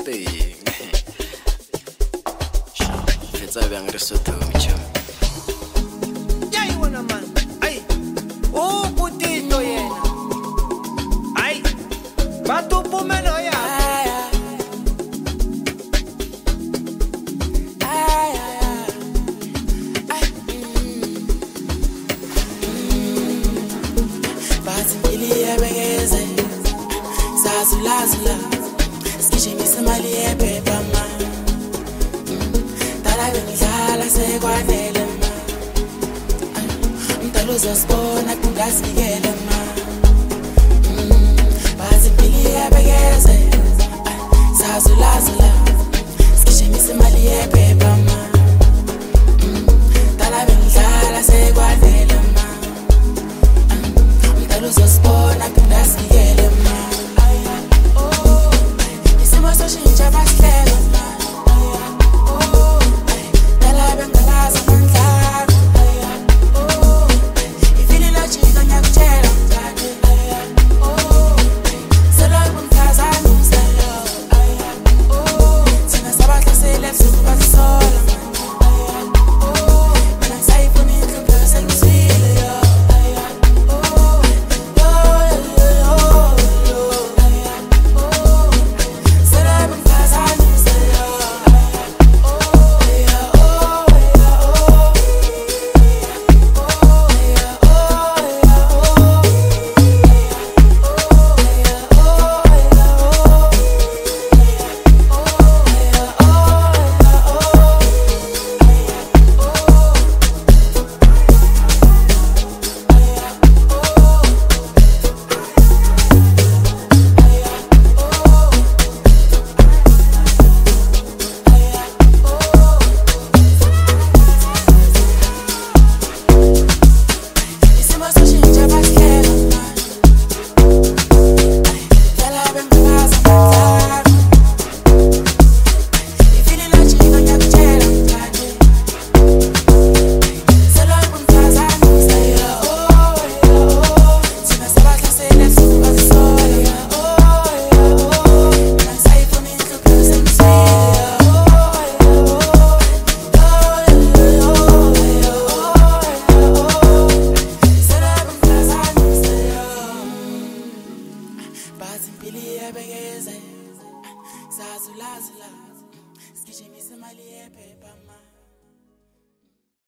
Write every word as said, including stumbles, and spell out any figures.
Gauteng. Fetsa bjang re Sotho mcham. Ya e bona man. Ai. O putito yena. Ai. Va tu pumelo ya. Zula zula, skishimisa mali yepepa ma. Tala bengidlala sekwanele ma. Mdalo uzosibona kungasikele ma. Bathi impilo iyabekeze. Zazula zula, skishimisa mali yepepa ma.